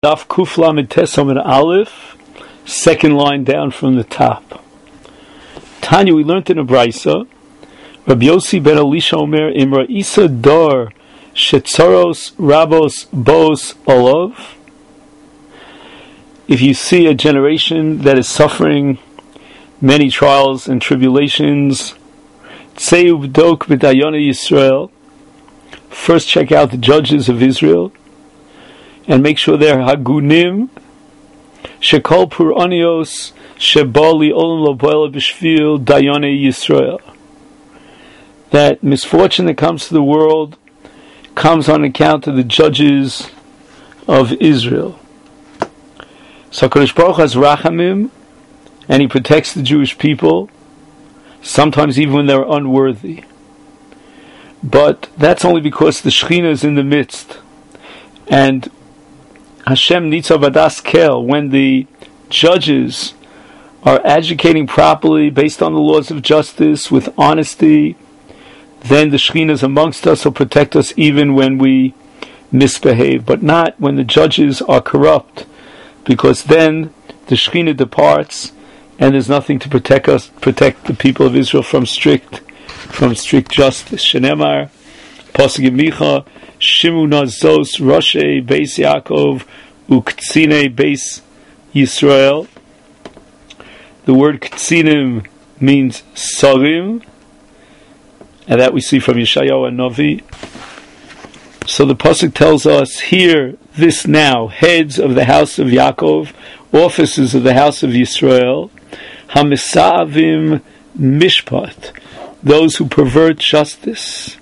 Daf Kuf Lamed Tes Amud Aleph, second line down from the top. Tanya, we learned in a Brisa, Rabbi Yossi ben Elisha Omer, Imra Isa Dor Shetzaros Rabos Bos Olov. If you see a generation that is suffering many trials and tribulations, Tzeu B'dok B'dayona Yisrael, first check out the judges of Israel, and make sure they're hagunim, shekol puranios shebali olam lo boela b'shvil dayone Yisrael. That misfortune that comes to the world comes on account of the judges of Israel. So HaKadosh Baruch Hu has rachamim, and He protects the Jewish people, sometimes even when they're unworthy. But that's only because the Shekhinah is in the midst. And Hashem nitzav adas kel, when the judges are adjudicating properly based on the laws of justice with honesty, then the Shekhinah is amongst us, will protect us even when we misbehave, but not when the judges are corrupt, because then the Shekhinah departs and there's nothing to protect the people of Israel from strict justice. Shenemar Pasuk Micha Shimu Nazos Roshe Beis Yaakov Uktsine Beis Yisrael. The word Ktsinim means Sarim, and that we see from Yeshayahu and Navi. So the Pasuk tells us here, this now, heads of the house of Yaakov, officers of the house of Yisrael, Hamisavim Mishpat, those who pervert justice.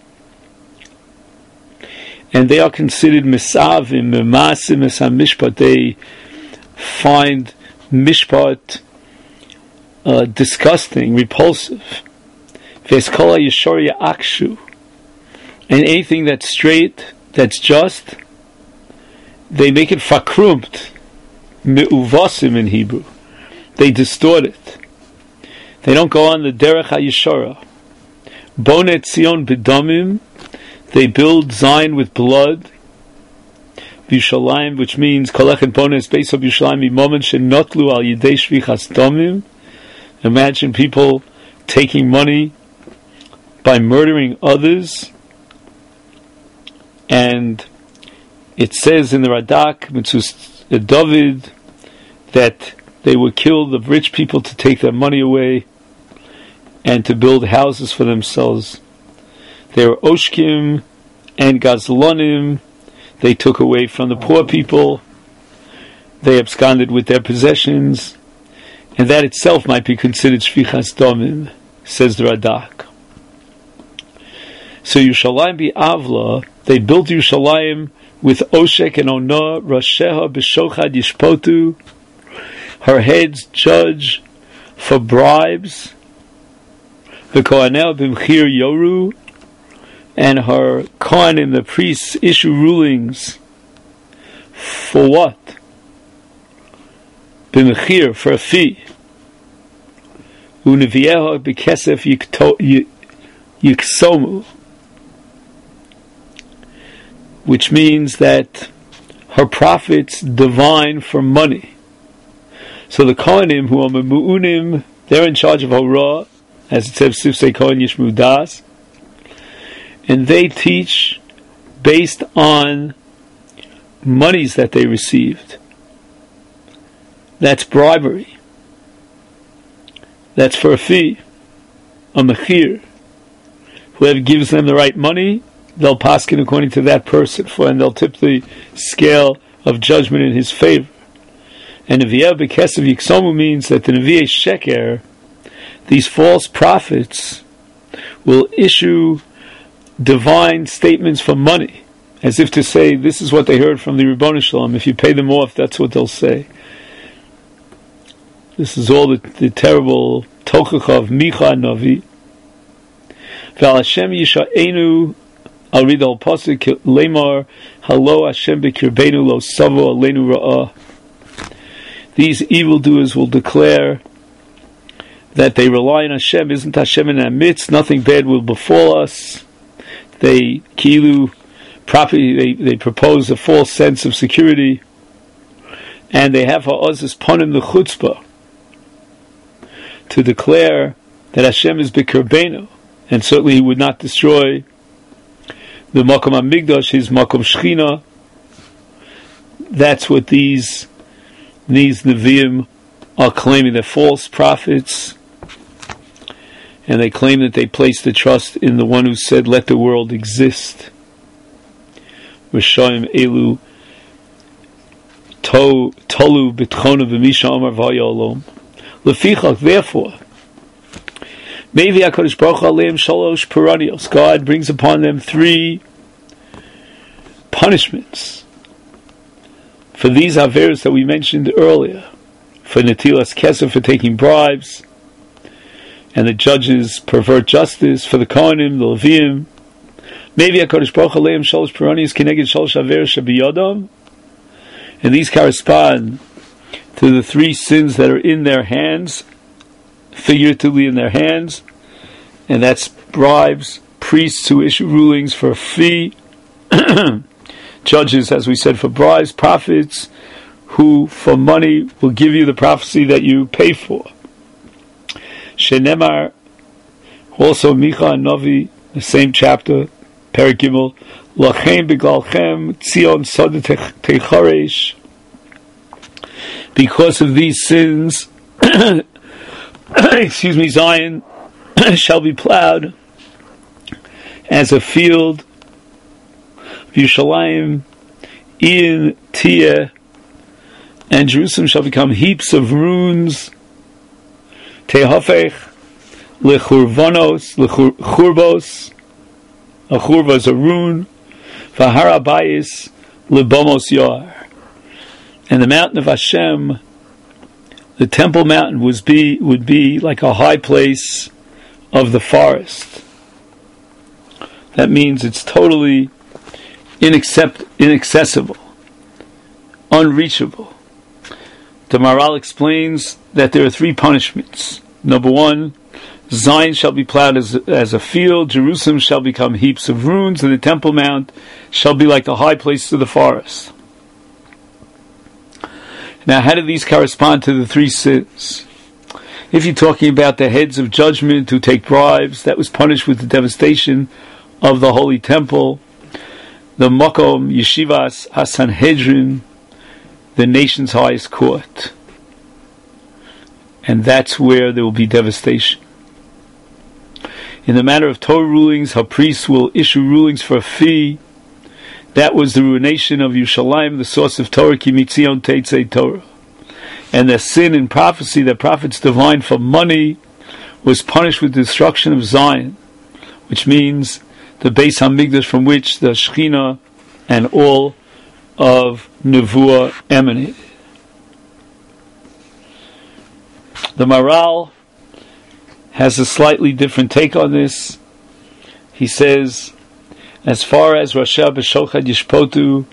And they are considered misavim, memasim, mishpat. They find mishpat disgusting, repulsive. Veskola yeshoria akshu. And anything that's straight, that's just, they make it fakrumt, meuvasim in Hebrew. They distort it. They don't go on the derech hayeshara. Bonet Zion b'damim. They build Zion with blood. Yushalayim, which means Kolech Bones Beis of Yushalayim Moment Shenotlu Al Yidei Shvichas Damim. Imagine people taking money by murdering others. And it says in the Radak, Mitzvus David, that they would kill the rich people to take their money away and to build houses for themselves. They were Oshkim and Gazlonim. They took away from the poor people. They absconded with their possessions. And that itself might be considered Shvichas Damim, says the Radak. So Yushalayim Bi'avla, they built Yushalayim with Oshek and Onah, Rasheha B'shochad Yishpotu. Her heads judge for bribes. The Kohanel B'mchir Yoru, and her Kohanim, the priests, issue rulings. For what? B'mchir, for a fee. Unevieha b'kesef yiksomu, which means that her prophets divine for money. So the Kohanim, who are Memu'unim, they're in charge of Horah, as it says, Sifsei Kohen Yishmu Das, and they teach based on monies that they received. That's bribery. That's for a fee, a mechir. Whoever gives them the right money, they'll paskin according to that person, and they'll tip the scale of judgment in his favor. And Nevi'eh B'Kesav Yiksomu means that the Nevi'eh Sheker, these false prophets, will issue divine statements for money, as if to say, this is what they heard from the Ribono Shel Olam. If you pay them off, that's what they'll say. This is all the terrible tochach of Micha Navi. V'al Hashem Yisha'enu, I'll read the whole pasuk, Lemar, Halo Hashem B'kirbeinu lo savo aleinu ra'ah. These evildoers will declare that they rely on Hashem. Isn't Hashem in our midst? Nothing bad will befall us. They propose a false sense of security. and they have ha'ozis ponim the chutzpah to declare that Hashem is b'kerbenu, and certainly He would not destroy the Makom HaMikdash, His Makom Shechina. That's what these Nevi'im are claiming. They're false prophets, and they claim that they place the trust in the one who said, "Let the world exist." Rishonim elu tolu b'tchonu v'misha amar v'ayolom. Lefichach, therefore, Mevi HaKadosh Baruch Hu aleim shalosh peranios. God brings upon them 3 punishments for these averos that we mentioned earlier. For netilas kesef, for taking bribes, and the judges pervert justice. For the Kohanim, the Leviim, Mevi HaKadosh Baruch Hu aleim shalosh peranios keneged shalosh averos shebiyodam, and these correspond to the 3 sins that are in their hands, figuratively in their hands, and that's bribes, priests who issue rulings for a fee, judges, as we said, for bribes, prophets who for money will give you the prophecy that you pay for. Shenemar, also Micha and Novi, the same chapter, Perek Gimel, Lachem b'glalchem tzion sodet techaresh. Because of these sins, Zion shall be plowed as a field. Yerushalayim in Tia, and Jerusalem shall become heaps of ruins. Tehafech lechurvanos lechurbos. A churva is a ruin. V'harabayis lebomos yar. And the mountain of Hashem, the Temple Mountain, would be like a high place of the forest. That means it's totally inaccessible, unreachable. The Maharal explains that there are 3 punishments. Number 1, Zion shall be plowed as a field, Jerusalem shall become heaps of ruins, and the Temple Mount shall be like the high place of the forest. Now, how do these correspond to the 3 sins? If you're talking about the heads of judgment who take bribes, that was punished with the devastation of the Holy Temple. The Makom Yeshivas HaSanhedrin, the nation's highest court. And that's where there will be devastation. In the matter of Torah rulings, how priests will issue rulings for a fee, that was the ruination of Yerushalayim, the source of Torah, Ki Mitzion Teitzei Torah. And the sin in prophecy that prophets divined for money was punished with the destruction of Zion, which means the Beis HaMikdash from which the Shechina and all of Nevuah emanated. The Maharal has a slightly different take on this. He says, as far as Rasha b'Shochad Yishpotu,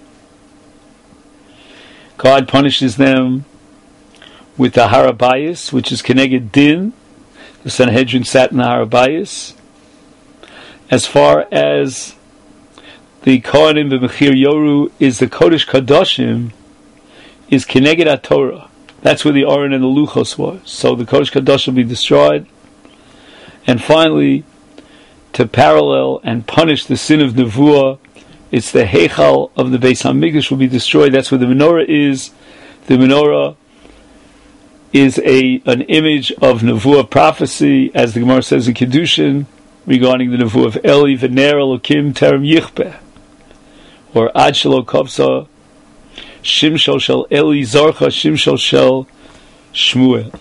God punishes them with the Harabayis, which is Keneged Din. The Sanhedrin sat in the Harabayis. As far as the Kohanim b'Mechir Yoru is the Kodesh Kadoshim, is Keneged HaTorah. That's where the Aron and the Luchos was. So the Kodesh Kadosh will be destroyed. And finally, to parallel and punish the sin of Nevuah, it's the Heichal of the Beis HaMikdash will be destroyed. That's where the menorah is. The menorah is an image of Nevuah prophecy, as the Gemara says in Kedushin, regarding the Nevuah of Eli, V'ner Elokim Terem Yichpeh, or Ad Shelo Kovsa, Shimshol Shel Eli Zarcha, Shimshol Shel Shmuel.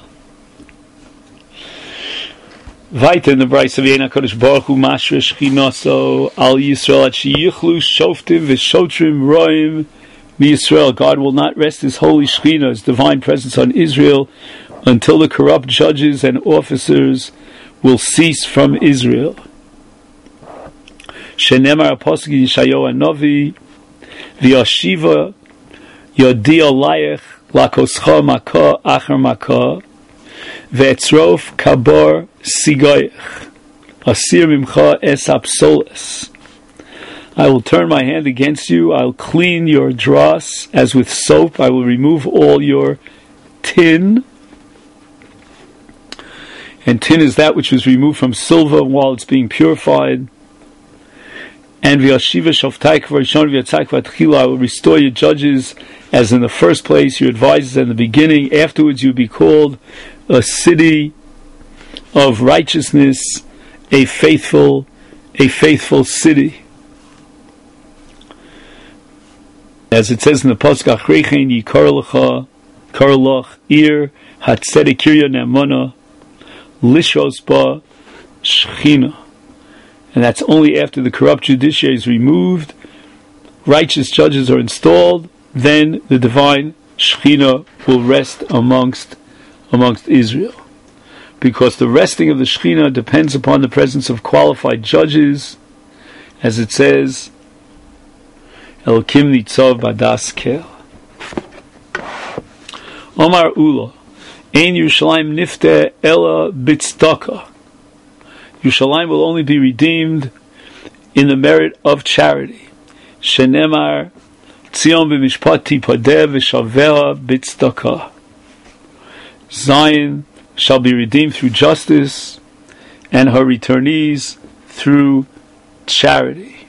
Weiter in the Bryce of Yein HaKadosh Baruch Hu Mashra Shechinaso Al Yisrael Ad Sheyichlu Shoftim V'Shotrim Roim Yisrael. God will not rest His holy Shechina, His divine presence on Israel, until the corrupt judges and officers will cease from Israel. Shenemar Apostle Yeshayahu Hanavi V'Yashiva Yodia Layech Lakoscha Makah Achar Makah Ve'etzrof Kabor Sigoyech Asir Mimcha Es Apsoles I will turn my hand against you. I'll clean your dross as with soap. I will remove all your tin. And tin is that which was removed from silver while it's being purified. And I will restore your judges as in the first place, your advisors in the beginning. Afterwards you'll be called a city of righteousness, a faithful city. As it says in the Pasuk, Achreichen yikar lach ir hatzedek kirya ne'amana lishos ba shechina. And that's only after the corrupt judiciary is removed, righteous judges are installed, then the divine Shekhinah will rest amongst Israel. Because the resting of the Shekhinah depends upon the presence of qualified judges, as it says, Elokim nitzav badas kel. Omar Ula, Ein Yerushalayim nifte ela bitzdaka. Yerushalayim will only be redeemed in the merit of charity. Shenemar Tzion b'mishpat tipadeh v'shaveh bitzdaka. Zion shall be redeemed through justice, and her returnees through charity.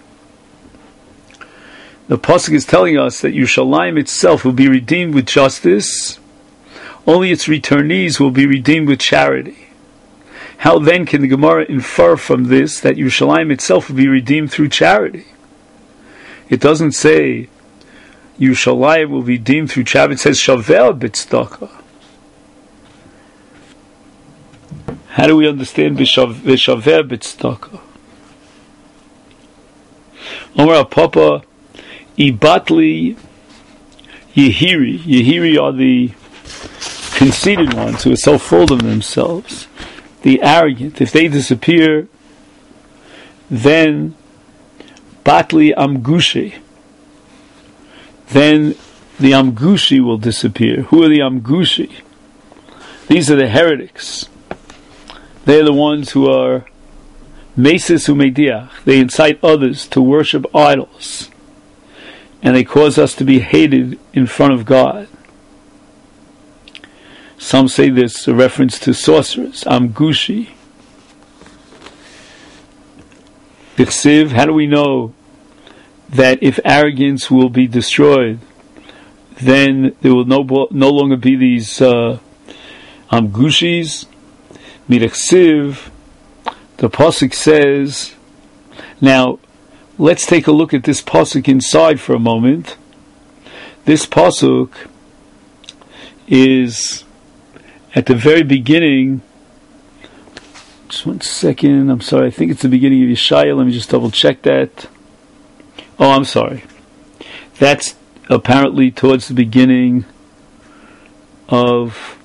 The Pasuk is telling us that Yerushalayim itself will be redeemed with justice, only its returnees will be redeemed with charity. How then can the Gemara infer from this that Yerushalayim itself will be redeemed through charity? It doesn't say Yerushalayim will be redeemed through charity. It says Shaveh bitzdaka. How do we understand V'shaveh bitzdaka? Omar Papa Ibatli Yehiri. Yehiri are the conceited ones who are so full of themselves. The arrogant. If they disappear, then Batli Amgushi. Then the Amgushi will disappear. Who are the Amgushi? These are the heretics. They're the ones who are Mesis Umediach. They incite others to worship idols. And they cause us to be hated in front of God. Some say this a reference to sorcerers, Amgushi. B'chsiv, how do we know that if arrogance will be destroyed, then there will no longer be these Amgushis? B'chsiv, the Pasuk says, now let's take a look at this Pasuk inside for a moment. This Pasuk is at the very beginning. Just 1 second, I'm sorry, I think it's the beginning of Yeshaya. Let me just double check that. Oh, I'm sorry. That's apparently towards the beginning of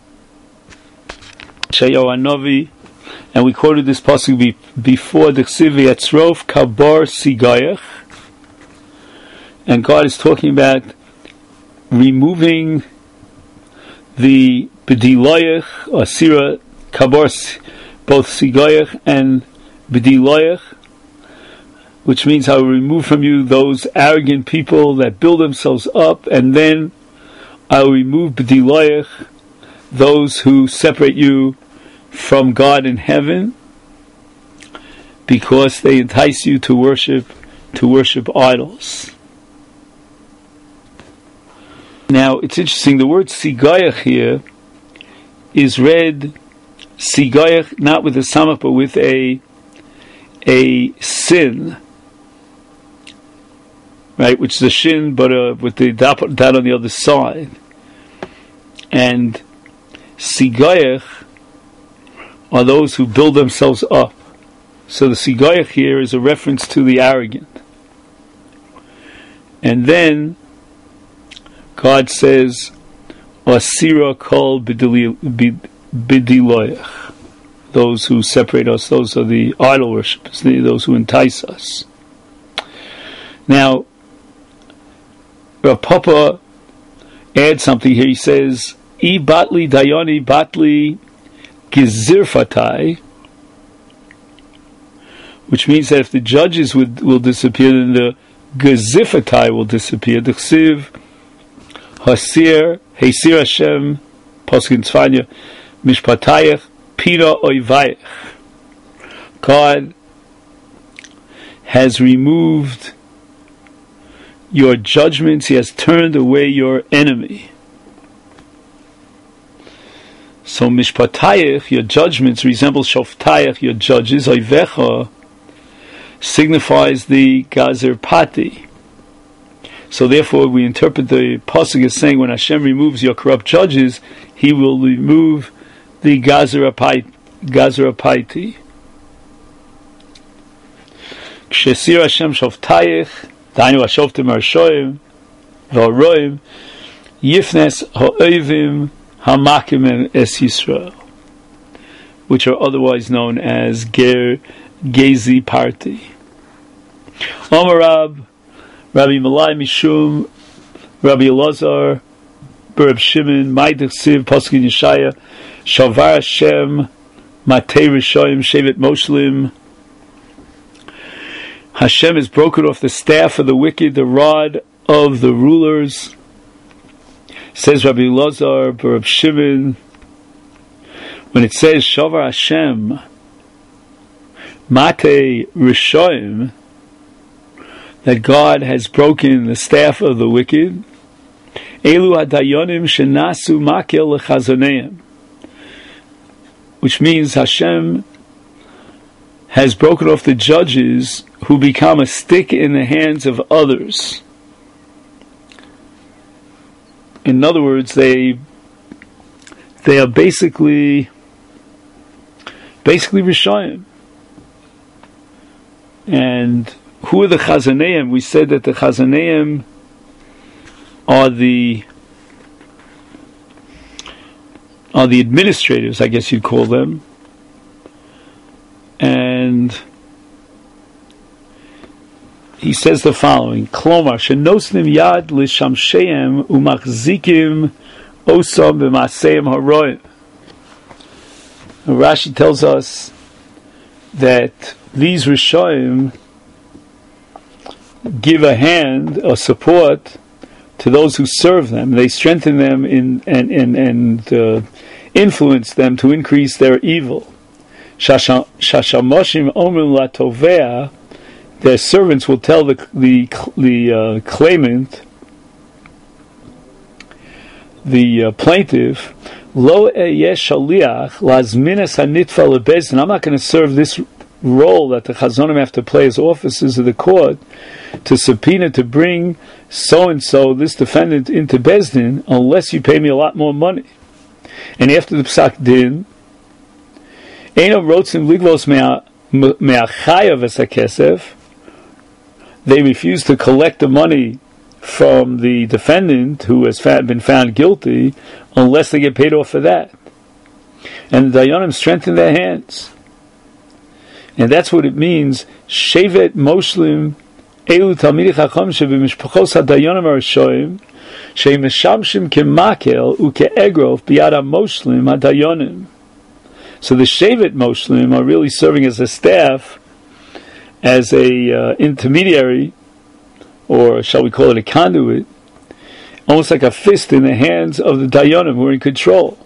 Yeshayahu Hanavi, and we quoted this pasuk before the Ksiv Yatzrof Kabar Sigayach, and God is talking about removing the B'dilayach, Asira, Kabar, both Sigayach and B'dilayach, which means I will remove from you those arrogant people that build themselves up, and then I will remove B'dilayach, those who separate you from God in heaven, because they entice you to worship idols. Now, it's interesting, the word Sigayach here is read Sigayach not with a samach but with a sin, right, which is a shin but with the dot on the other side. And Sigayach are those who build themselves up. So the Sigayach here is a reference to the arrogant. And then God says, Asira kol b'diloyach. Those who separate us, those are the idol worshippers, those who entice us. Now, Rav Papa adds something here. He says, I batli dayani batli gizirfatai which means that if the judges will disappear, then the gezifatai will disappear. The chsiv hasir Hashem pasuk in Tzfanya mishpatayach pira oivayach. God has removed your judgments. He has turned away your enemy. So mishpatayach, your judgments, resemble shoftayach, your judges. Oivecha signifies the gazer pati. So therefore we interpret the pasuk as saying when Hashem removes your corrupt judges, He will remove the gazer pati. Kshesir Hashem shoftayach, dainu hashoftim harshoim v'aroim, yifnes ha'oivim hamakim es Yisrael, which are otherwise known as Ger Gezi Party. Omarab, Rabbi Malai Mishum, Rabbi Elazar, Bereb Shimon, Maidich Siv, Pasuk Yeshaya, Shavar Hashem, Matei Rishoyim, Shevet Moshlim. Hashem has broken off the staff of the wicked, the rod of the rulers. Says Rabbi Elazar, Bereb Shimon, when it says Shavar Hashem, Matei Rishoyim, that God has broken the staff of the wicked. Elu hadayonim shenasu makel lechazoneim, which means Hashem has broken off the judges who become a stick in the hands of others. In other words, they are basically Rishayim. And who are the Chazaneim? We said that the Chazaneim are the administrators, I guess you'd call them. And he says the following: Klomar shenosnim yad lishamsheim umachzikim osam b'maseim haroim. Rashi tells us that these Rishonim give a hand, a support to those who serve them. They strengthen them and influence them to increase their evil. Shashamoshim omrim latovea, their servants will tell the claimant, the plaintiff, Lo eyesh shaliach lazminas hanitfa lebezdin. I'm not going to serve this role that the Chazonim have to play as officers of the court to subpoena to bring so and so, this defendant, into Bezdin unless you pay me a lot more money. And after the Psak Din, Eino rotzim liglos me'achayav es hakesef, they refuse to collect the money from the defendant who has been found guilty unless they get paid off for that. And the Dayanim strengthen their hands. And that's what it means. Shevet Moshlim Elu Talmidei Chacham Shebemishpachos HaDayanim HaRishoyim Sheimeshamshim Kemakel Uke'egrov Biyad HaMoshlim HaDayanim. So the Shevet Moshlim are really serving as a staff, as a intermediary, or shall we call it a conduit, almost like a fist in the hands of the Dayanim who are in control.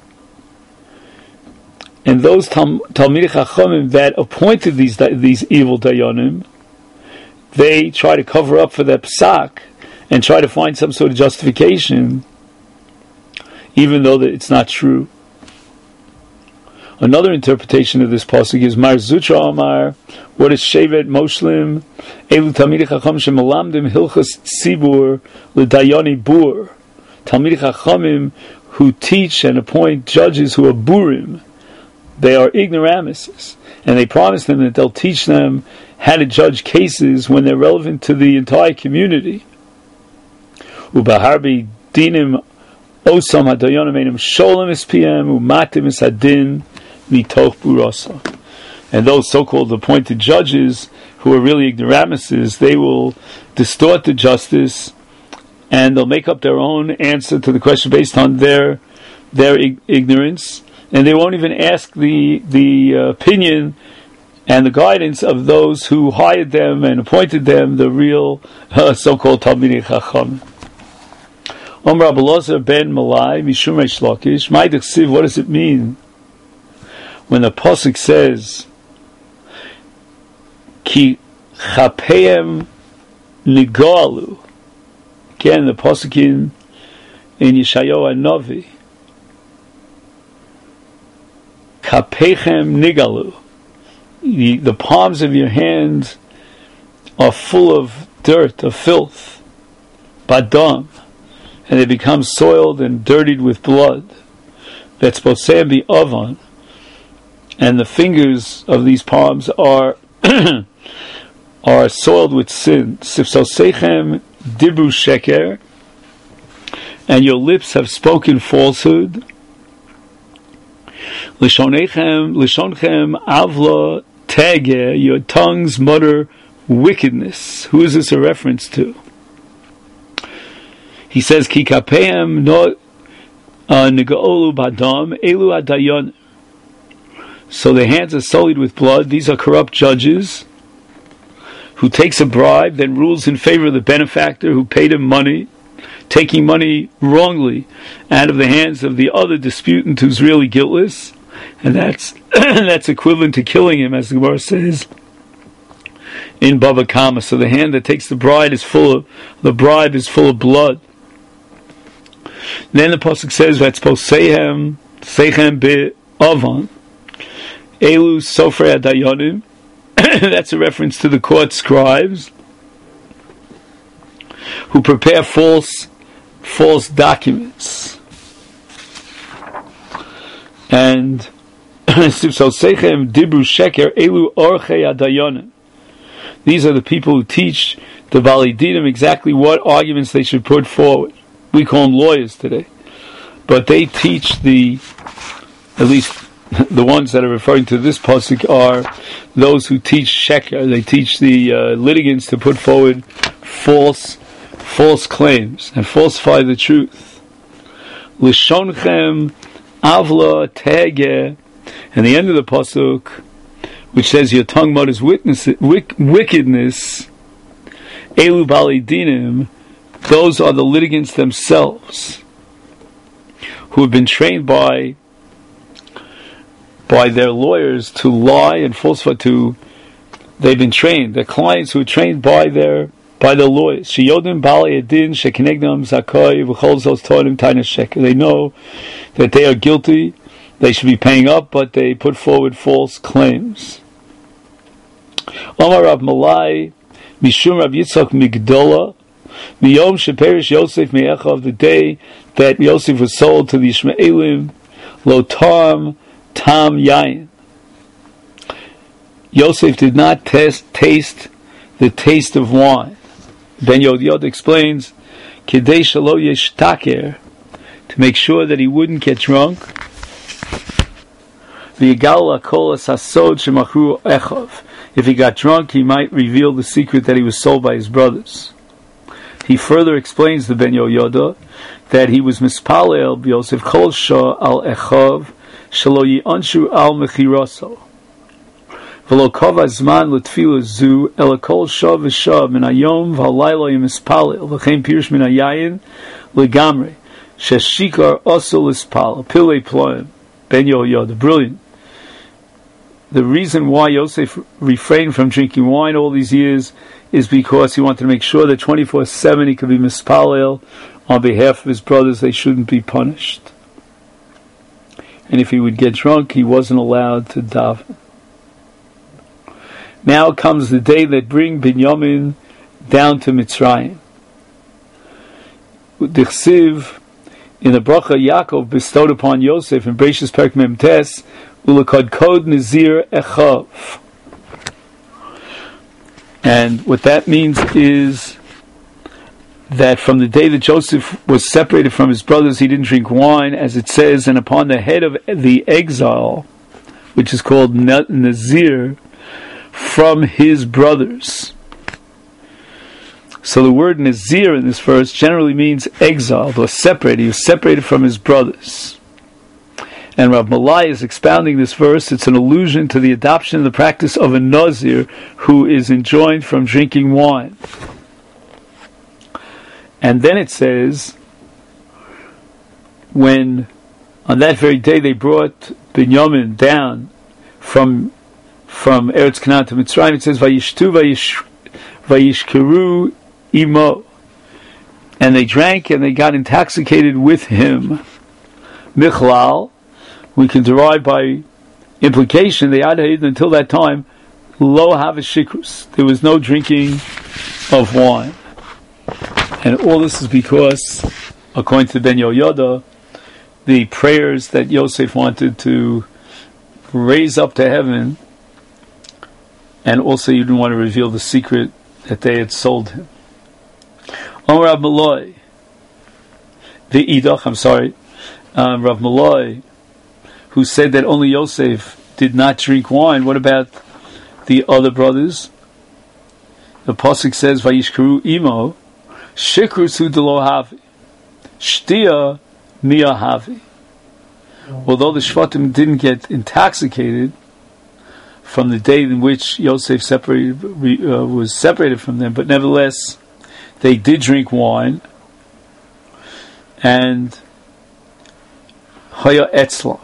And those Talmidei Chachamim that appointed these evil Dayanim, they try to cover up for their psak and try to find some sort of justification, even though that it's not true. Another interpretation of this pasuk is Mar Zutra Amar. What is Shevet Moshlim? Elu Talmidei Chacham shemelamdim hilchos tzibur l'dayani bur. Talmidei Chachamim who teach and appoint judges who are burim. They are ignoramuses, and they promise them that they'll teach them how to judge cases when they're relevant to the entire community. Ubaharbi dinim osam hadayonim einam sholem es pm umatim es hadin mitoch burasa. And those so-called appointed judges who are really ignoramuses, they will distort the justice, and they'll make up their own answer to the question based on their ignorance. And they won't even ask the opinion and the guidance of those who hired them and appointed them, the real so-called Talmidei Chacham. Omer Rabbi Elazar ben Malai Mishum Reish Lakish. My Dechsiv, what does it mean when the pasuk says Ki Chapeim Nigalu? Again, the pasuk in Yeshayahu Hanavi. Kapechem Nigalu. The palms of your hands are full of dirt, of filth, badam, and they become soiled and dirtied with blood. That's Posem be ovan, and the fingers of these palms are are soiled with sin. Sifsosechem dibru sheker, and your lips have spoken falsehood. Lishonchem avla tege, your tongues mutter wickedness. Who is this a reference to? He says, Ki kapeim no negaolu badam elu adayon. So their hands are sullied with blood. These are corrupt judges who takes a bribe, then rules in favor of the benefactor who paid him money, taking money wrongly out of the hands of the other disputant who's really guiltless, and that's equivalent to killing him, as the Gemara says in Bava Kama. So the hand that takes the bribe is full of blood. Then the pasuk says, "V'etzposeihem seichem be'avan elu sofrei adayonim." That's a reference to the court scribes who prepare false documents. And Sifsosechem dibru sheker elu orchei adayonim. These are the people who teach the Baalei Dinim exactly what arguments they should put forward. We call them lawyers today, but they teach at least the ones that are referring to this pasuk are those who teach sheker. They teach the litigants to put forward false claims and falsify the truth. Lishonchem avla tege, and the end of the pasuk, which says your tongue mutters wickedness. Elu Baalei Dinim. Those are the litigants themselves who have been trained by their lawyers to lie and falsify. They've been trained. They're clients who are trained by their lawyers. Sheyodim Baalei Adin shekenegdam zakoi v'chol zos torim taina sheker. They know that they are guilty. They should be paying up, but they put forward false claims. Omar Rav Malai Mishum Rav Yitzchak Migdola Miyom Sheperish Yosef Me'echav, the day that Yosef was sold to the Ishmaelim, Lo Tam Yain. Yosef did not taste the taste of wine. Ben Yod explains, Kidei Shelo Yeshtaker, to make sure that he wouldn't get drunk. V'yigal Kol Asasod Shemachru Echav. If he got drunk, he might reveal the secret that he was sold by his brothers. He further explains the Ben Yoda that he was mispalel b'Yosef Kol Shah al Echav shelo yi'anshu al mechiraso v'lo kova zman l'tfila zu ela kol Shah v'Shah min hayom v'halayla yimispalel v'chein pirush min hayayin legamre sheshikar also lispal pilei ploim. Ben Yoda, brilliant. The reason why Yosef refrained from drinking wine all these years is because he wanted to make sure that 24/7 he could be mispalel on behalf of his brothers. They shouldn't be punished. And if he would get drunk, he wasn't allowed to daven. Now comes the day that bring Binyamin down to Mitzrayim. Dichsiv, in the bracha Yaakov bestowed upon Yosef in Bereishis Perek Mem Tes, Ulakod Kod Nazir Echav. And what that means is that from the day that Joseph was separated from his brothers, he didn't drink wine, as it says, and upon the head of the exile, which is called Nazir, from his brothers. So the word Nazir in this verse generally means exiled or separated. He was separated from his brothers. And Rav Malai is expounding this verse. It's an allusion to the adoption of the practice of a Nazir who is enjoined from drinking wine. And then it says, when on that very day they brought Binyamin down from Eretz Canaan to Mitzrayim, it says, Vayishtu Vayishkeru Imo. And they drank and they got intoxicated with him. Michlal, we can derive by implication, they adhered until that time, lo havashikrus. There was no drinking of wine. And all this is because, according to Ben Yehoyada, the prayers that Yosef wanted to raise up to heaven, and also he didn't want to reveal the secret that they had sold him. Rav Malai, Rav Malai, who said that only Yosef did not drink wine. What about the other brothers? The pasuk says, "Vayishkeru imo, shikrus hu delo havi, shtia mia havi." Although the Shvatim didn't get intoxicated from the day in which Yosef was separated from them, but nevertheless they did drink wine, and haya etzlam.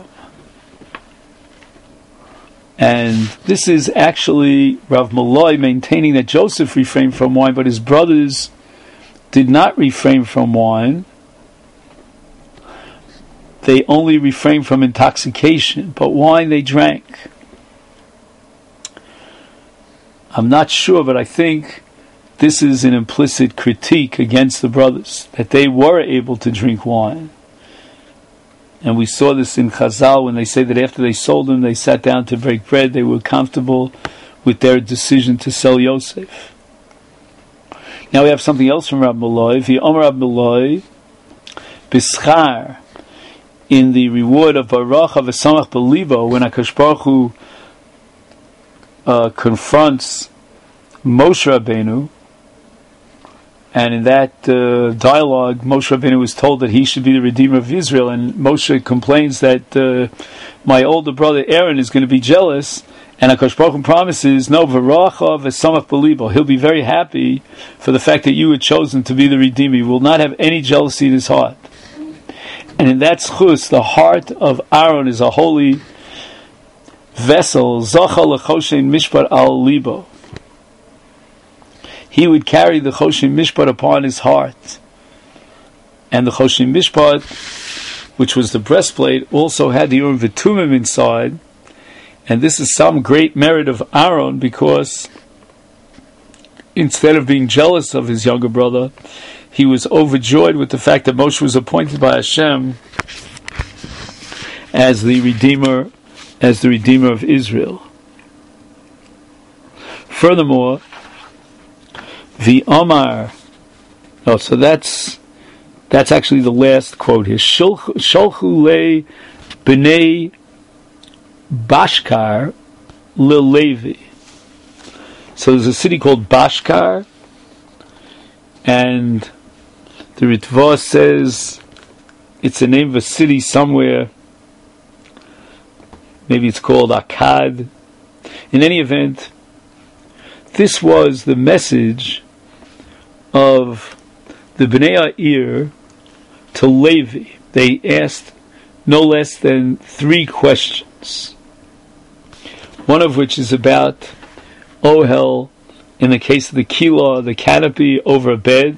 And this is actually Rav Malai maintaining that Joseph refrained from wine, but his brothers did not refrain from wine. They only refrained from intoxication, but wine they drank. I'm not sure, but I think this is an implicit critique against the brothers, that they were able to drink wine. And we saw this in Chazal when they say that after they sold him, they sat down to break bread. They were comfortable with their decision to sell Yosef. Now we have something else from Rav Malai. V'yomer Rav Malai, Bischar, in the reward of Baruch V'samach B'libo, when HaKadosh Baruch Hu confronts Moshe Rabbeinu, and in that dialogue, Moshe Rabbeinu was told that he should be the Redeemer of Israel, and Moshe complains that my older brother Aaron is going to be jealous, and HaKadosh Baruch Hu promises, no, v'racha v'samach b'libo, he'll be very happy for the fact that you were chosen to be the Redeemer. He will not have any jealousy in his heart. And in that schus, the heart of Aaron is a holy vessel, zacha l'choshen mishpat al libo. He would carry the Choshen Mishpat upon his heart. And the Choshen Mishpat, which was the breastplate, also had the Urim V'Tumim inside. And this is some great merit of Aaron, because instead of being jealous of his younger brother, he was overjoyed with the fact that Moshe was appointed by Hashem as the Redeemer of Israel. Furthermore, the Omar. Oh, so that's actually the last quote here. Sholchu le b'nei Bashkar le Levi. So there's a city called Bashkar, and the Ritva says it's the name of a city somewhere. Maybe it's called Akkad. In any event, this was the message of the Bnei Ya'ir to Levi. They asked no less than 3 questions. One of which is about Ohel, in the case of the Kila, the canopy over a bed.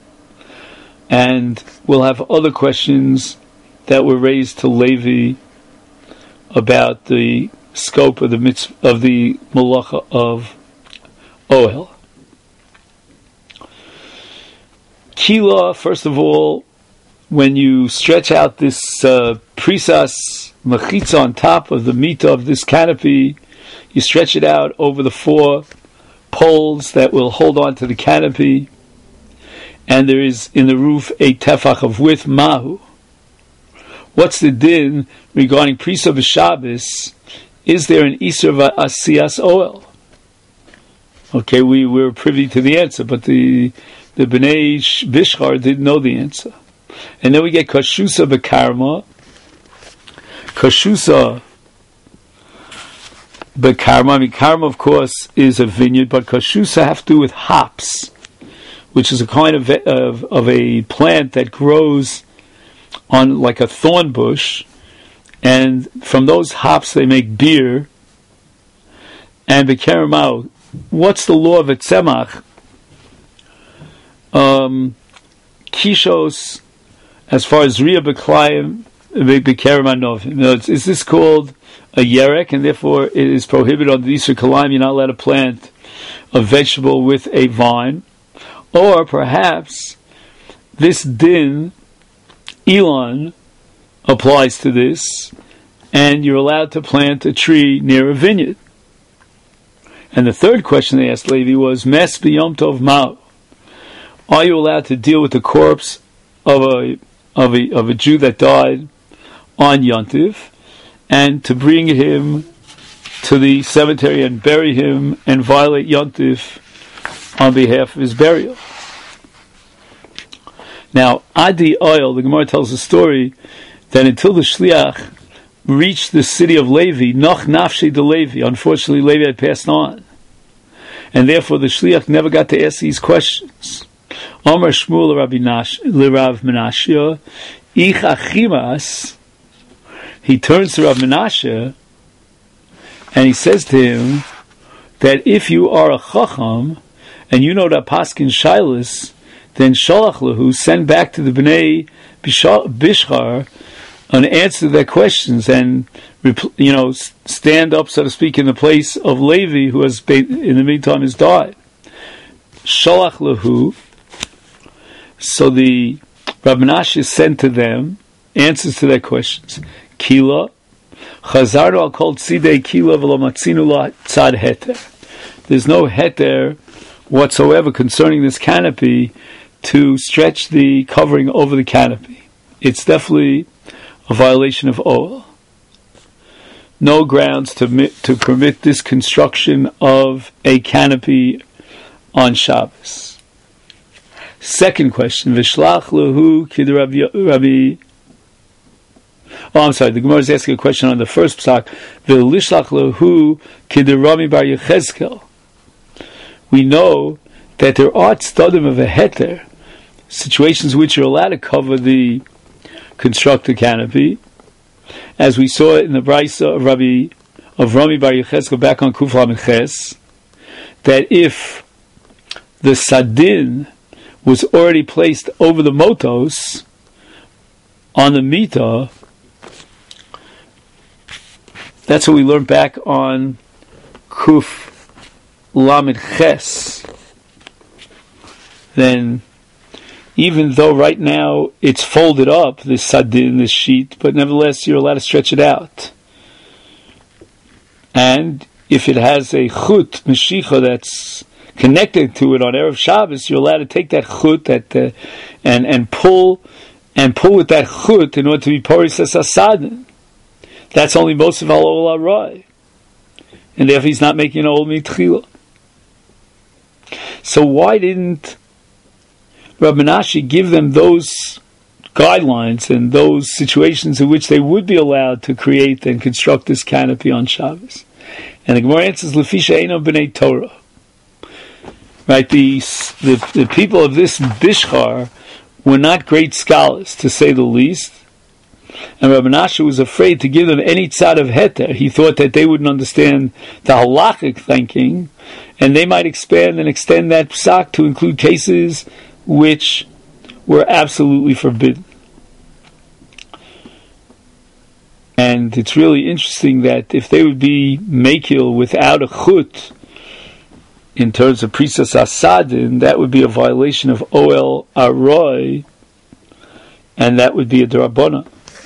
And we'll have other questions that were raised to Levi about the scope of the mitzvah, of the malacha of Ohel. Kila, first of all, when you stretch out this prisas machitza on top of the mita of this canopy, you stretch it out over the 4 poles that will hold on to the canopy, and there is in the roof a tefach of width, mahu. What's the din regarding prisa b'Shabbos? Is there an iser v'asiyas Ohel? Okay, we were privy to the answer, but the Bnei Bishchar didn't know the answer. And then we get Kashusa B'Karma. Kashusa Bekarma. I mean, karma, of course, is a vineyard, but kashusa have to do with hops, which is a kind of a plant that grows on like a thorn bush, and from those hops they make beer. And Bekarma, what's the law of a tzemach? Kishos, as far as Ria Beklayim, Bekarma Novim. Is this called a yerek, and therefore it is prohibited on the Isur Kalayim? You're not allowed to plant a vegetable with a vine. Or perhaps this din, Elon, applies to this, and you're allowed to plant a tree near a vineyard. And the third question they asked Levi was, Mes b'yom tov ma'u. Are you allowed to deal with the corpse of a Jew that died on Yontiv, and to bring him to the cemetery and bury him and violate Yontif on behalf of his burial? Now, Adi Oil, the Gemara tells a story that until the Shliach reached the city of Levi, Noch Nafshi de Levi, unfortunately Levi had passed on, and therefore the Shliach never got to ask these questions. Omer Shmuel Rav Menashia, Ich Achimas. He turns to Rav Menashe and he says to him that if you are a chacham and you know that paskin shilas, then shalach lehu, send back to the Bnei Bishchar an answer to their questions, and stand up, so to speak, in the place of Levi, who has in the meantime has died. Shalach lehu. So the Rav Menashe sent to them answers to their questions. Kila, Chazarnu al kol tzidei kila v'lo matzinu la tzad heter. There's no heter whatsoever concerning this canopy to stretch the covering over the canopy. It's definitely a violation of Oel. No grounds to permit this construction of a canopy on Shabbos. Second question, Vishlach lehu kid Rabbi. Oh, I'm sorry. The Gemara is asking a question on the first psak. V'lishlach lehu kid Rami bar Yechezkel. We know that there are tzadim of a heter, situations which are allowed to cover the constructed canopy, as we saw in the brisa of Rami bar Yechezkel back on Kuf Lamed Ches, that if the sadin was already placed over the motos on the mita, that's what we learned back on Kuf Lamed Ches. Then, even though right now it's folded up, this sadin, this sheet, but nevertheless you're allowed to stretch it out. And if it has a chut, meshicha, that's connected to it on Erev Shabbos, you're allowed to take that chut and pull with that chut in order to be poris asadin. That's only most of Halol Arai, and therefore he's not making an old mitchila. So why didn't Rav Menashe give them those guidelines and those situations in which they would be allowed to create and construct this canopy on Shabbos? And the Gemara answers, Lefisha Eino B'nei Torah. Right, the people of this Bishchar were not great scholars, to say the least, and Rav Menashe was afraid to give them any tzad of heter. He thought that they wouldn't understand the halachic thinking, and they might expand and extend that psak to include cases which were absolutely forbidden. And it's really interesting that if they would be makil without a chut, in terms of prisas asadin, that would be a violation of Oel Aroi, and that would be a drabona.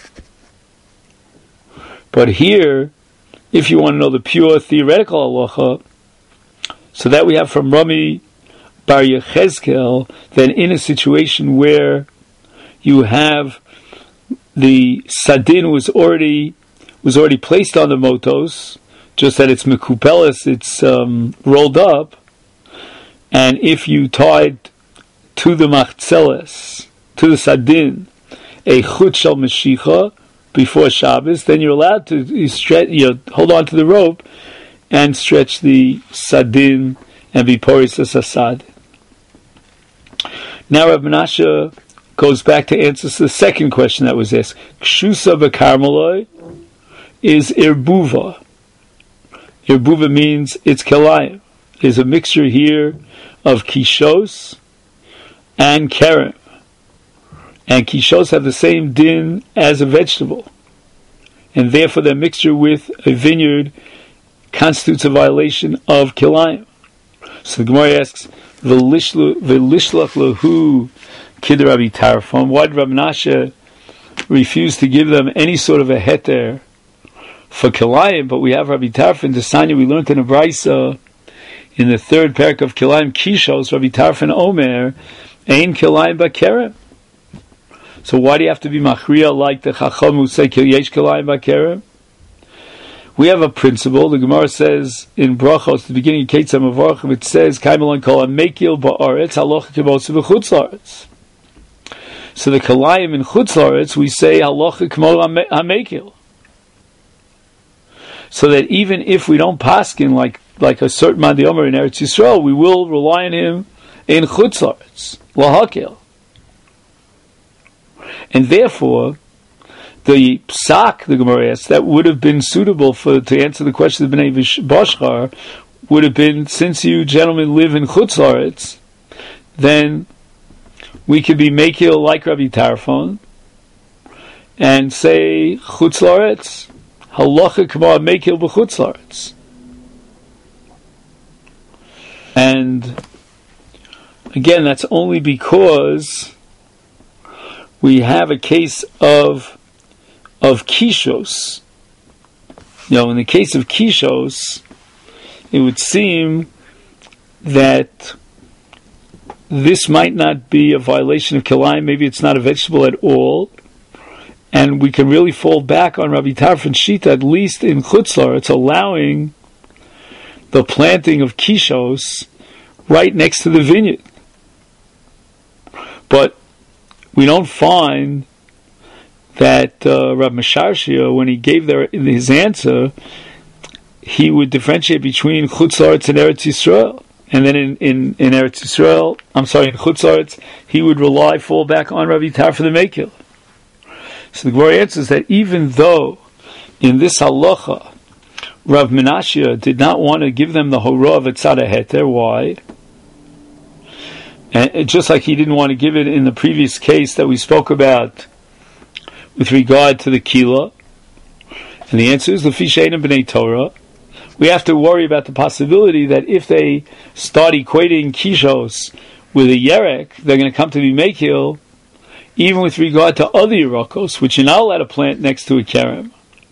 But here, if you want to know the pure theoretical halacha, so that we have from Rami bar Yechezkel, then in a situation where you have the sadin was already placed on the motos, just that it's mekupelis, it's rolled up, and if you tied to the machzeles, to the sadin, a chut shel meshicha, before Shabbos, then you're allowed to hold on to the rope and stretch the sadin and be poris as asad. Now Rav Menashe goes back to answer the second question that was asked. Kshusa b'karmeloi is irbuva. Irbuva means it's kelayim. There's a mixture here of kishos and kerem. And kishos have the same din as a vegetable. And therefore their mixture with a vineyard constitutes a violation of kelayim. So the Gemara asks, V'lishlach lehu kid Rabbi Tarfon. Why did Rav Menashe refuse to give them any sort of a heter for kelayim? But we have Rabbi Tarfon, the Sanya we learned in a Brisa in the third parak of kelayim kishos, Rabbi Tarfon Omer, ein kelayim b'kerem. So why do you have to be machriya like the Chacham who say yesh kelayim b'kerem? We have a principle. The Gemara says in Brachos, the beginning of Ketzah Mavarchim, it says, "Kaimelon kol hamekil ba'aretz halacha k'mos v'chutz la'aretz." So the kalayim in chutz la'aretz, we say halacha k'mo hamekil. So that even if we don't paskin like a certain Madi Omer in Eretz Yisrael, we will rely on him in chutz la'aretz lahakil, and therefore, the psak, the Gemara asks, that would have been suitable to answer the question of Bnei Bashchar would have been, since you gentlemen live in Chutz La'aretz, then we could be mekil like Rabbi Tarfon and say Chutz La'aretz, halacha k'ma mekil b'Chutz La'aretz. And again, that's only because we have a case of kishos. In the case of kishos, it would seem that this might not be a violation of kelayim. Maybe it's not a vegetable at all, and we can really fall back on Rabbi Tarfon Shita, at least in Chutz La'aretz, allowing the planting of kishos right next to the vineyard. But we don't find that Rav Mesharshia, when he gave his answer, he would differentiate between Chutz La'aretz and Eretz Yisrael. And then in Eretz Yisrael, in Chutz La'aretz, he would fall back on Rabbi Tarfon the Mekil. So the Gemara answers that even though in this halacha, Rav Menashe did not want to give them the horah of etzad heter. Why? And just like he didn't want to give it in the previous case that we spoke about with regard to the kila, and the answer is lefi she'einem b'nei Torah. We have to worry about the possibility that if they start equating kishos with a yerek, they're going to come to be mekil, even with regard to other yerakos, which you're not allowed to plant next to a kerem.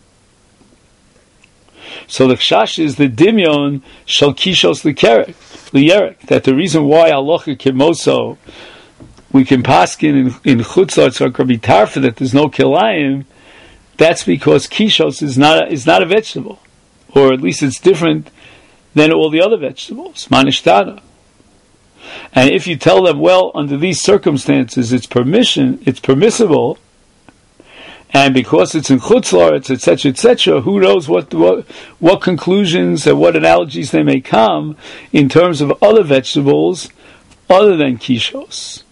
So the chash is the dimyon shel kishos the yerek, that the reason why halacha kimoso we can paskin in Chutz La'aretz like Rabbi Tarfon that there's no kelayim, that's because kishos is not a vegetable, or at least it's different than all the other vegetables. Manishtana. And if you tell them, well, under these circumstances it's permissible, and because it's in Chutz La'aretz, etc., who knows what conclusions and what analogies they may come in terms of other vegetables other than kishos.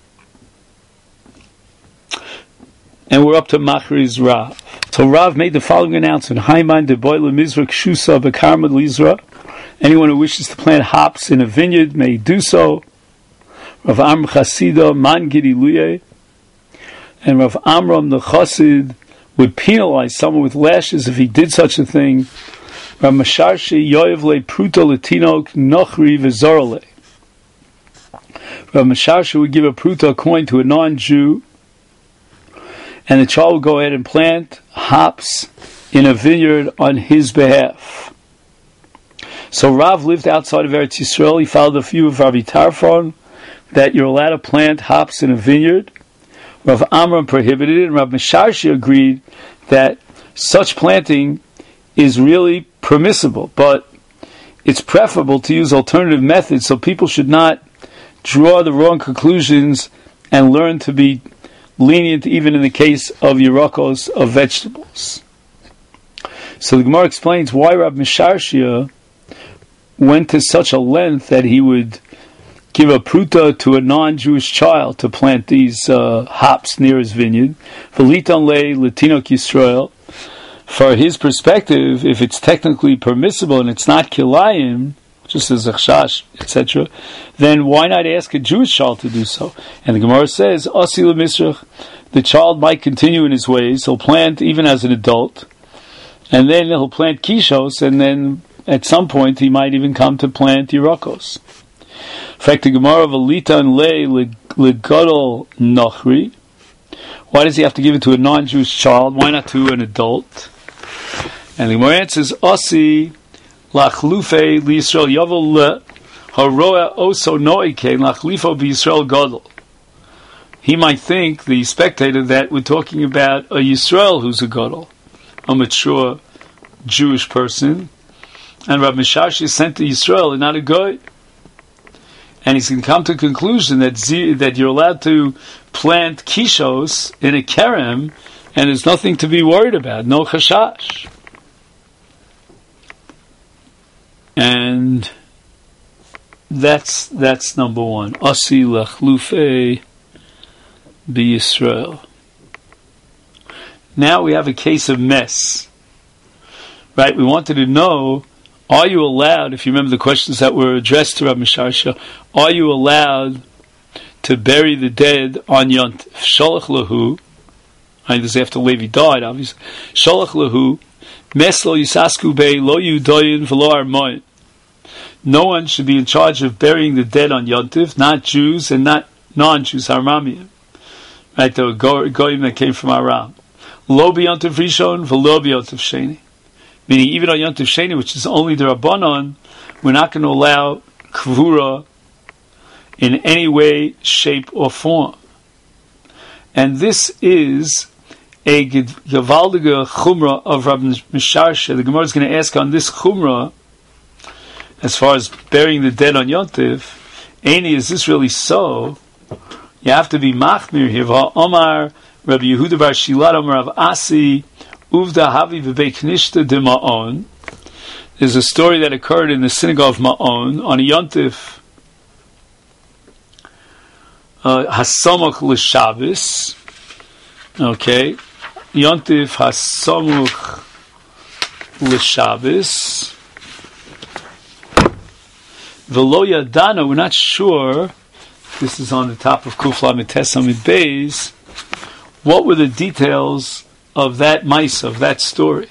And we're up to Machriz Rav. So Rav made the following announcement: Haiman de Boile Mizra Kshusa Bekarmad Lizra. Anyone who wishes to plant hops in a vineyard may do so. Rav Amr Chasida Man Gidi Luye. And Rav Amram the Chassid would penalize someone with lashes if he did such a thing. Rav Mesharshi Yoev Le Pruto Letinok Nochri V'Zorale. Rav Mesharshi would give a pruta coin to a non-Jew, and the child would go ahead and plant hops in a vineyard on his behalf. So Rav lived outside of Eretz Yisrael. He followed the view of Rabbi Tarfon that you're allowed to plant hops in a vineyard. Rav Amram prohibited it, and Rav Mesharshi agreed that such planting is really permissible, but it's preferable to use alternative methods so people should not draw the wrong conclusions and learn to be lenient even in the case of Yerakos, of vegetables. So the Gemara explains why Rav Misharshia went to such a length that he would give a pruta to a non-Jewish child to plant these hops near his vineyard. V'litan le Latinok Yisrael. For his perspective, if it's technically permissible and it's not kilayim, just as a chash, etc., then why not ask a Jewish child to do so? And the Gemara says, Asi lemisrach, the child might continue in his ways, he'll plant even as an adult, and then he'll plant kishos, and then at some point he might even come to plant Yerakos. In fact, the Gemara of Alitan le Gadol Nochri, why does he have to give it to a non-Jewish child? Why not to an adult? And the Gemara answers, Asi lachlufe liYisrael yavel haroa oso noike lachlifo b'Yisrael Gadol. He might think, the spectator, that we're talking about a Yisrael who's a Gadol, a mature Jewish person, and Rav Misharshia is sent to Yisrael and not a Goy. And he's going to come to the conclusion that you're allowed to plant kishos in a kerem, and there's nothing to be worried about, no chashash. And that's number one. Asi lachlufe b'Yisrael. Now we have a case of mess. Right? We wanted to know, are you allowed, if you remember the questions that were addressed to Rav Misharshia, are you allowed to bury the dead on Yontif? Sholach lahu, this is after Levi died, obviously. Sholach lahu, mes lo yisasku bei lo yudoyin v'lo armoin. No one should be in charge of burying the dead on Yontif, not Jews and not non-Jews, Aramiyim. Right, there were goyim that came from Aram. Lo b'Yontif Rishon v'lo b'Yontif Sheni. Meaning, even on Yontif Sheni, which is only the Rabbanon, we're not going to allow kvura in any way, shape, or form. And this is a gevaldige chumrah of Rav Misharshia. The Gemara is going to ask on this chumrah, as far as burying the dead on Yontif, Eini, is this really so? You have to be machmir here. Omar Rabbi Yehuda bar Shilad Omar Rav Asi Uvda Havi v'Beit Knishta de Ma'on. There's a story that occurred in the synagogue of Ma'on on a Yontif Hasamach l'Shabbos. Okay, Yontif Hasamach l'Shabbos. V'lo Yadana, we're not sure. This is on the top of Kufla Mitesam Beis. What were the details of that mice, of that story?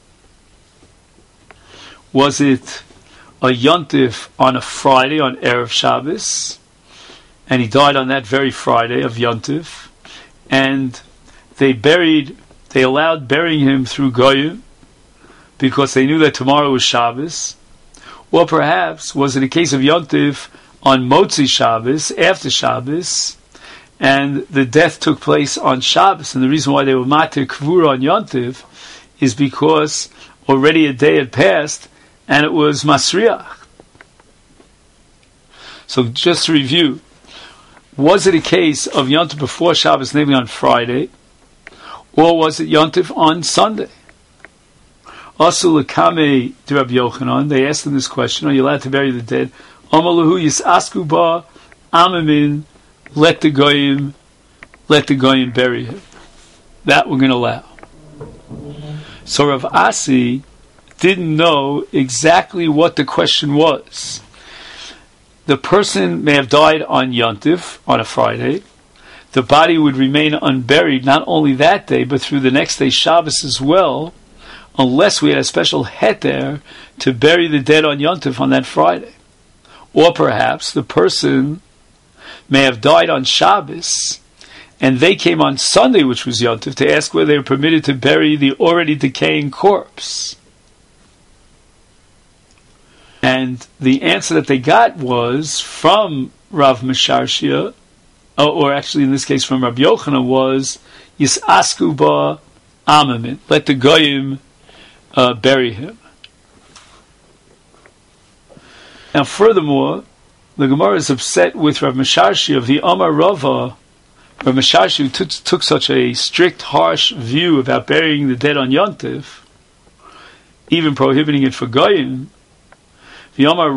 Was it a Yontif on a Friday, on Erev Shabbos, and he died on that very Friday of Yontif, and they allowed burying him through Goyim because they knew that tomorrow was Shabbos? Or perhaps was it a case of Yontif on Motzi Shabbos, after Shabbos, and the death took place on Shabbos, and the reason why they were matir kvura on Yontif is because already a day had passed and it was Masriach. So just to review, was it a case of Yontif before Shabbos, namely on Friday, or was it Yontif on Sunday? Also, Lekame to Rabbi Yochanan, they asked him this question: are you allowed to bury the dead? Amalahu yisasku ba amamin, let the goyim bury him. That we're going to allow. So Rav Asi didn't know exactly what the question was. The person may have died on Yontif, on a Friday. The body would remain unburied not only that day, but through the next day, Shabbos as well, unless we had a special heter to bury the dead on Yontif on that Friday. Or perhaps the person may have died on Shabbos, and they came on Sunday, which was Yontif, to ask whether they were permitted to bury the already decaying corpse. And the answer that they got was from Rav Misharshia, or actually in this case from Rabbi Yochanan, was Yisasku ba amamin, let the goyim bury him. Now furthermore, the Gemara is upset with Rav Misharshia of the Amar Rava Rav Mesharshi took such a strict, harsh view about burying the dead on Yontif, even prohibiting it for Goyim, V'yomar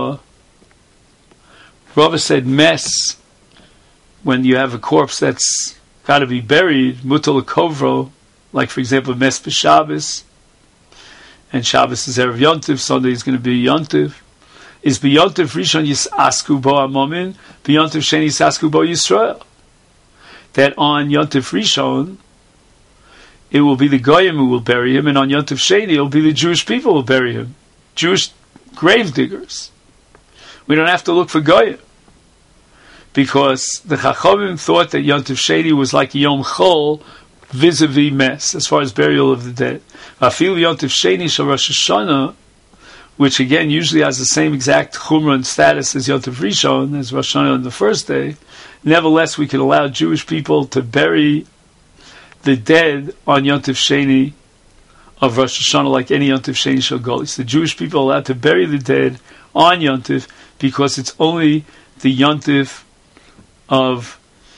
Rava said mess, when you have a corpse that's got to be buried, mutal kovro, like for example mes b'Shabbos, and Shabbos is Erev Yontif, Sunday is going to be Yontif, is b'Yontif Rishon Yisasku bo Amomin, b'Yontif Sheni Yisasku bo Yisrael. That on Yontif Rishon, it will be the Goyim who will bury him, and on Yontif Sheni, it will be the Jewish people who will bury him. Jewish grave diggers. We don't have to look for Goyim. Because the Chachamim thought that Yontif Sheni was like Yom Chol vis-a-vis Mes, as far as burial of the dead. Afil Yontif Sheni shel Rosh Hashanah, which again usually has the same exact chumrah and status as Yontif Rishon, as Rosh Hashanah on the first day. Nevertheless, we could allow Jewish people to bury the dead on Yontif Sheni of Rosh Hashanah like any Yontif Sheni shel Golis. The Jewish people are allowed to bury the dead on Yontif because it's only the Yontif of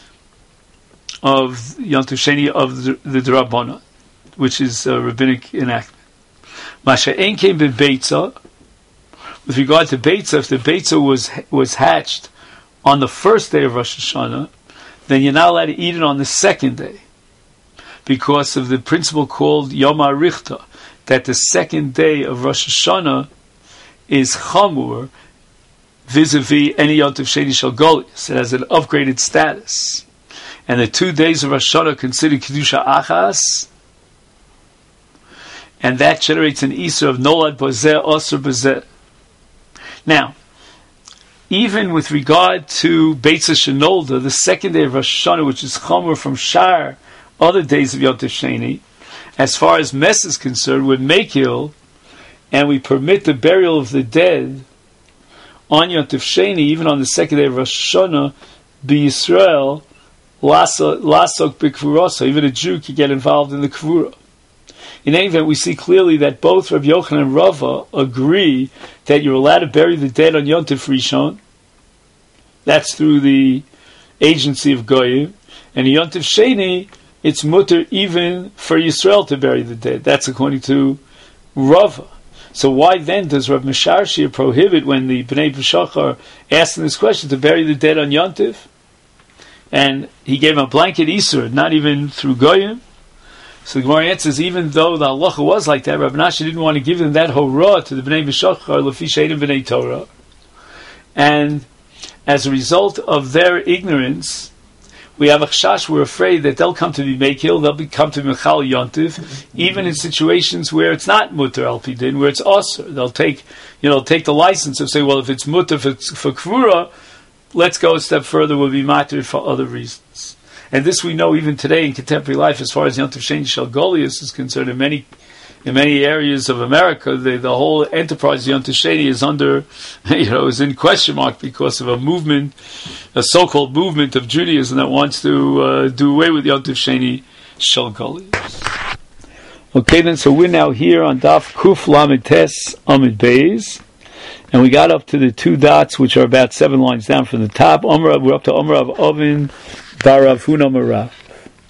Yontif Sheni of the D'Rabbanan, which is a rabbinic enactment. Masha Ein came with Beitza. With regard to Beitza, if the Beitza was hatched on the first day of Rosh Hashanah, then you're not allowed to eat it on the second day, because of the principle called Yom HaRichta, that the second day of Rosh Hashanah is chamur vis-a-vis any Yontif Sheni shel Golis. It has an upgraded status. And the 2 days of Rosh Hashanah are considered Kedusha Achas, and that generates an Isur of Nolad Bozeh, Osir Bozeh. Now, even with regard to Beitza Shenolda, the second day of Rosh Hashanah, which is chamur from Shar, other days of Yontif Sheni, as far as Mes is concerned, we're Mekil, and we permit the burial of the dead on Yontif Sheni, even on the second day of Rosh Hashanah, B'Yisrael, Lasok B'Kvurasa, even a Jew can get involved in the Kvura. In any event, we see clearly that both Rabbi Yochanan and Rava agree that you're allowed to bury the dead on Yontif Rishon. That's through the agency of Goyim. And in Yontif Sheni, it's mutter even for Yisrael to bury the dead. That's according to Rava. So why then does Rav Mesharshi prohibit, when the Bnei B'Shachar asked him this question, to bury the dead on Yontif? And he gave him a blanket Isur, not even through Goyim. So the Gemara answers, even though the halacha was like that, Rav Menashe didn't want to give them that horah to the Bnei B'Shachar, Lefi Sheidim Bnei Torah. And as a result of their ignorance, we have a chashash, we're afraid that they'll come to be Mekil, they'll come to be Mechal Yontif, even in situations where it's not Mutter Al Pidin, where it's Osir. They'll take the license and say, well, if it's Mutter for Kvura, let's go a step further, we'll be Matir for other reasons. And this we know even today in contemporary life, as far as Yontif Sheni Shel Golius is concerned, in many areas of America, the whole enterprise of Yontif Sheni is under, is in question mark because of a movement, a so-called movement of Judaism that wants to do away with Yontif Sheni Shel Golius. Okay, then, so we're now here on Daf Kuf Lamed Tes Amid Beis, and we got up to the 2 dots, which are about 7 lines down from the top. We're up to Omrav Ovin Barav Huna Marav.